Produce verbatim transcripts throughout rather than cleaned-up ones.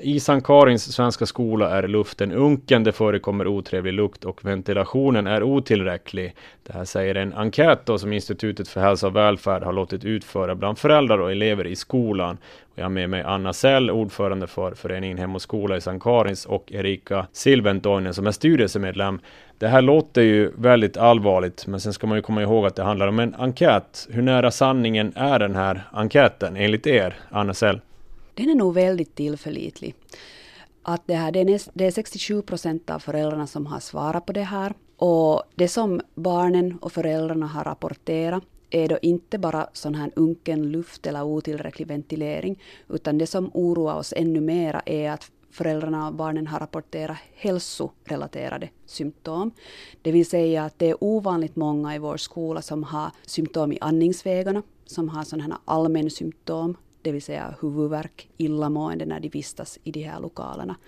I Sankt Karins svenska skola är luften unken, det förekommer otrevlig lukt och ventilationen är otillräcklig. Det här säger en enkät då som Institutet för hälsa och välfärd har låtit utföra bland föräldrar och elever i skolan. Och jag har med mig Anna Sell, ordförande för föreningen Hem och skola i Sankt Karins, och Erika Silventoinen som är styrelsemedlem. Det här låter ju väldigt allvarligt, men sen ska man ju komma ihåg att det handlar om en enkät. Hur nära sanningen är den här enkäten enligt er, Anna Sell? Den är nog väldigt tillförlitlig. Att det, här, det, är näst, det är sextiosju procent av föräldrarna som har svarat på det här. Och det som barnen och föräldrarna har rapporterat är då inte bara sån här unken luft eller otillräcklig ventilering, utan det som oroar oss ännu mera är att föräldrarna och barnen har rapporterat hälsorelaterade symptom. Det vill säga att det är ovanligt många i vår skola som har symptom i andningsvägarna, som har sådana här allmän symptom, det vill säga huvudvärk, illamående när de vistas i de här lokalerna.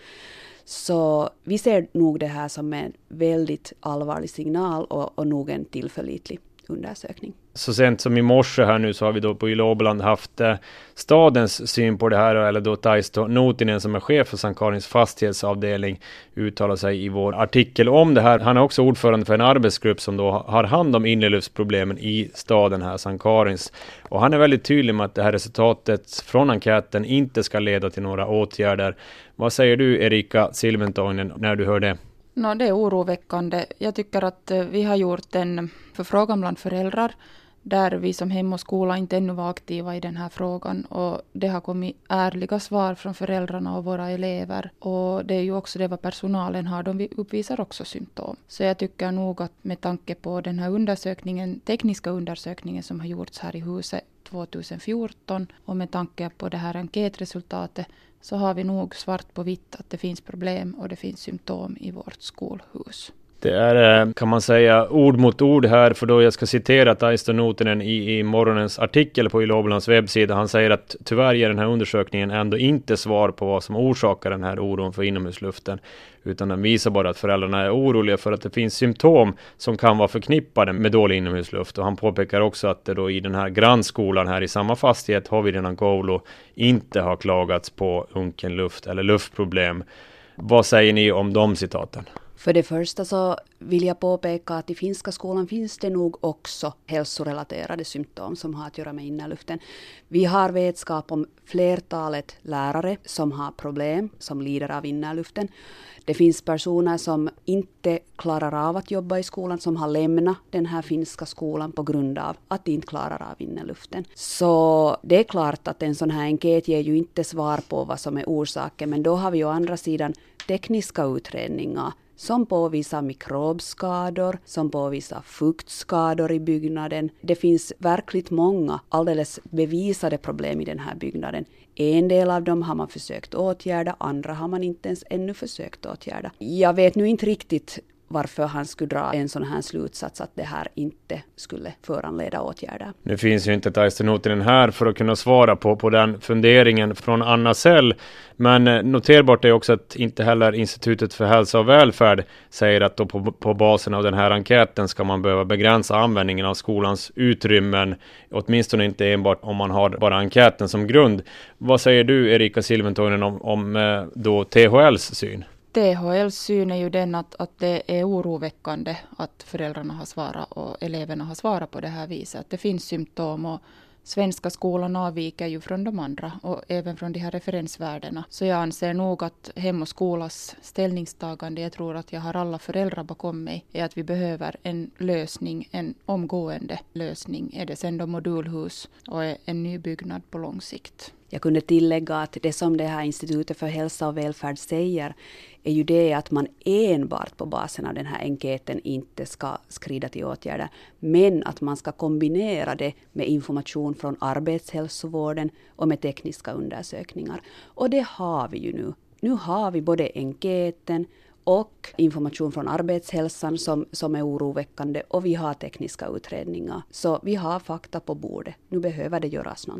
Så vi ser nog det här som en väldigt allvarlig signal och, och nog en tillförlitlig undersökning. Så sent som i morse här nu så har vi då på Yle Åboland haft eh, stadens syn på det här, eller då Taisto Nutinen som är chef för Sankt Karins fastighetsavdelning uttalar sig i vår artikel om det här. Han är också ordförande för en arbetsgrupp som då har hand om inreluftsproblemen i staden här, Sankt Karins. Och han är väldigt tydlig med att det här resultatet från enkäten inte ska leda till några åtgärder. Vad säger du, Erika Silventoinen, när du hör det? No, det är oroväckande. Jag tycker att vi har gjort en förfrågan bland föräldrar där vi som Hem och skola inte ännu var aktiva i den här frågan. Och det har kommit ärliga svar från föräldrarna och våra elever. Och det är ju också det vad personalen har. De uppvisar också symptom. Så jag tycker nog att med tanke på den här undersökningen, tekniska undersökningen som har gjorts här i huset tjugohundrafjorton och med tanke på det här enkätresultatet, så har vi nog svart på vitt att det finns problem och det finns symptom i vårt skolhus. Det är, kan man säga, ord mot ord här, för då jag ska citera Taisto Nutinen i, i morgonens artikel på Yle Åbolands webbsida. Han säger att tyvärr ger den här undersökningen ändå inte svar på vad som orsakar den här oron för inomhusluften, utan den visar bara att föräldrarna är oroliga för att det finns symptom som kan vara förknippade med dålig inomhusluft. Och han påpekar också att det då i den här grannskolan här i samma fastighet, Hovidinen Koulu, inte har klagats på unken luft eller luftproblem. Vad säger ni om de citaten? För det första så vill jag påpeka att i finska skolan finns det nog också hälsorelaterade symptom som har att göra med innerluften. Vi har vetskap om flertalet lärare som har problem, som lider av innerluften. Det finns personer som inte klarar av att jobba i skolan, som har lämnat den här finska skolan på grund av att de inte klarar av innerluften. Så det är klart att en sån här enkät ger ju inte svar på vad som är orsaken, men då har vi å andra sidan tekniska utredningar som påvisar mikrobskador, som påvisar fuktskador i byggnaden. Det finns verkligt många alldeles bevisade problem i den här byggnaden. En del av dem har man försökt åtgärda, andra har man inte ens ännu försökt åtgärda. Jag vet nu inte riktigt varför han skulle dra en sån här slutsats att det här inte skulle föranleda åtgärder. Nu finns ju inte Taisto Nutinen här för att kunna svara på, på den funderingen från Anna Sell. Men noterbart är också att inte heller Institutet för hälsa och välfärd säger att då på, på basen av den här enkäten ska man behöva begränsa användningen av skolans utrymmen. Åtminstone inte enbart om man har bara enkäten som grund. Vad säger du, Erika Silventoinen, om, om då T H L:s syn? T H L:s syn är ju den att, att det är oroväckande att föräldrarna har svarat och eleverna har svarat på det här viset. Att det finns symptom och svenska skolan avviker ju från de andra och även från de här referensvärdena. Så jag anser nog att Hem och skolas ställningstagande, jag tror att jag har alla föräldrar bakom mig, är att vi behöver en lösning, en omgående lösning. Är det sen då modulhus och en ny byggnad på lång sikt. Jag kunde tillägga att det som det här Institutet för hälsa och välfärd säger är ju det att man enbart på basen av den här enkäten inte ska skrida till åtgärder, men att man ska kombinera det med information från arbetshälsovården och med tekniska undersökningar. Och det har vi ju nu. Nu har vi både enkäten och information från arbetshälsan som, som är oroväckande, och vi har tekniska utredningar. Så vi har fakta på bordet. Nu behöver det göras någonting.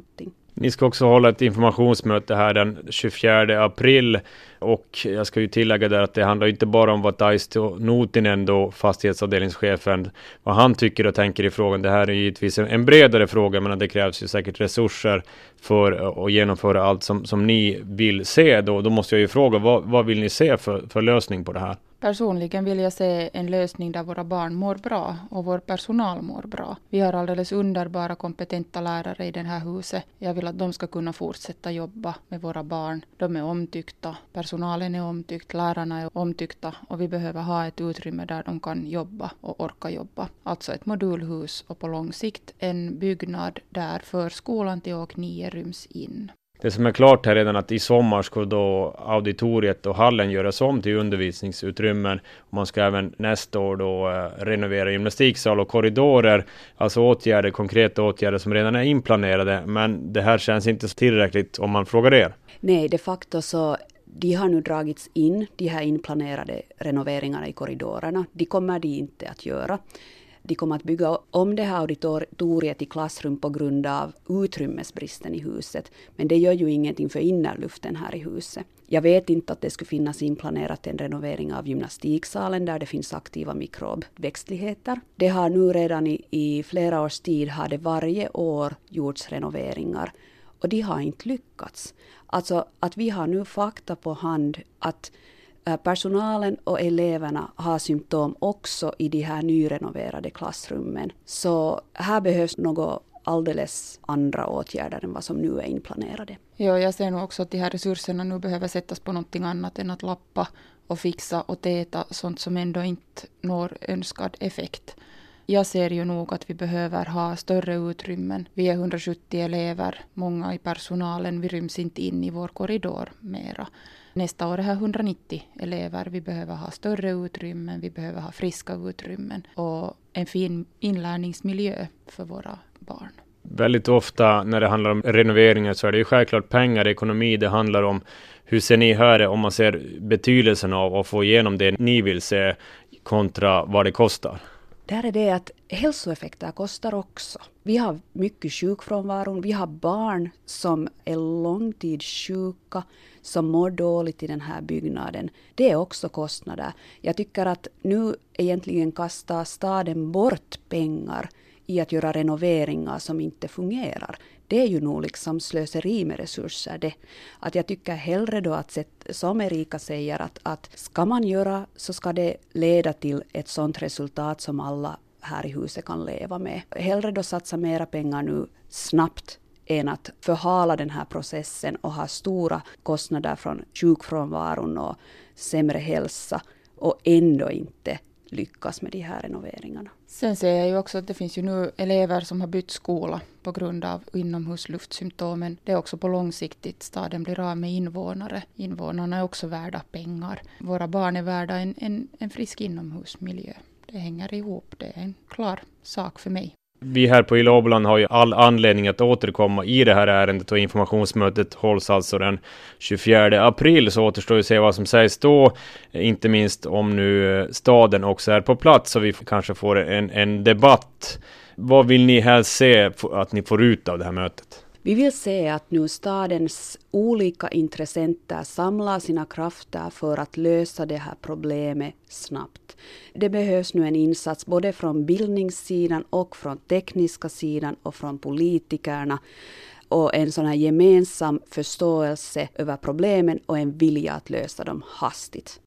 Ni ska också hålla ett informationsmöte här den tjugofjärde april och jag ska ju tillägga där att det handlar inte bara om vad Taisto Nuutinen, då fastighetsavdelningschefen, vad han tycker och tänker i frågan. Det här är givetvis en bredare fråga, men det krävs ju säkert resurser för att genomföra allt som, som ni vill se. Då, då måste jag ju fråga, vad, vad vill ni se för, för lösning på det här? Personligen vill jag se en lösning där våra barn mår bra och vår personal mår bra. Vi har alldeles underbara kompetenta lärare i det här huset. Jag vill att de ska kunna fortsätta jobba med våra barn. De är omtyckta, personalen är omtyckt, lärarna är omtyckta och vi behöver ha ett utrymme där de kan jobba och orka jobba. Alltså ett modulhus och på lång sikt en byggnad där förskolan till år nio ryms in. Det som är klart här redan att i sommar ska då auditoriet och hallen göras om till undervisningsutrymmen. Och man ska även nästa år då eh, renovera gymnastiksal och korridorer. Alltså åtgärder, konkreta åtgärder som redan är inplanerade. Men det här känns inte tillräckligt om man frågar er. Nej, de facto så de har nu dragits in, de här inplanerade renoveringarna i korridorerna. De kommer de inte att göra. De kommer att bygga om det här auditoriet i klassrum på grund av utrymmesbristen i huset. Men det gör ju ingenting för innerluften här i huset. Jag vet inte att det skulle finnas inplanerat en renovering av gymnastiksalen där det finns aktiva mikrobväxtligheter. Det har nu redan i, i flera års tid har det varje år gjorts renoveringar. Och de har inte lyckats. Alltså att vi har nu fakta på hand att personalen och eleverna har symptom också i de här nyrenoverade klassrummen. Så här behövs något alldeles andra åtgärder än vad som nu är inplanerade. Ja, jag ser nog också att de här resurserna nu behöver sättas på någonting annat än att lappa och fixa och täta sånt som ändå inte når önskad effekt. Jag ser ju nog att vi behöver ha större utrymmen. Vi är hundrasjuttio elever, många i personalen, vi ryms inte in i vår korridor mera. Nästa år är det hundranittio elever, vi behöver ha större utrymmen, vi behöver ha friska utrymmen och en fin inlärningsmiljö för våra barn. Väldigt ofta när det handlar om renoveringar så är det ju självklart pengar, ekonomi det handlar om. Hur ser ni här om man ser betydelsen av att få igenom det ni vill se kontra vad det kostar? Där är det att hälsoeffekter kostar också. Vi har mycket sjukfrånvaro. Vi har barn som är långtidssjuka, som mår dåligt i den här byggnaden. Det är också kostnader. Jag tycker att nu egentligen kastar staden bort pengar i att göra renoveringar som inte fungerar. Det är ju nog liksom slöseri med resurser det. Att jag tycker hellre då att som Erika säger att, att ska man göra så ska det leda till ett sådant resultat som alla här i huset kan leva med. Hellre då satsa mera pengar nu snabbt än att förhala den här processen och ha stora kostnader från sjukfrånvaron och sämre hälsa och ändå inte lyckas med de här renoveringarna. Sen ser jag ju också att det finns ju nu elever som har bytt skola på grund av inomhusluftssymptomen. Det är också på långsiktigt. Staden blir av med invånare. Invånarna är också värda pengar. Våra barn är värda en, en, en frisk inomhusmiljö. Det hänger ihop. Det är en klar sak för mig. Vi här på Yle Åboland har ju all anledning att återkomma i det här ärendet och informationsmötet hålls alltså den tjugofjärde april, så återstår ju att se vad som sägs då, inte minst om nu staden också är på plats så vi kanske får en, en debatt. Vad vill ni helst se att ni får ut av det här mötet? Vi vill se att nu stadens olika intressenter samlar sina krafter för att lösa det här problemet snabbt. Det behövs nu en insats både från bildningssidan och från tekniska sidan och från politikerna och en sån här gemensam förståelse över problemen och en vilja att lösa dem hastigt.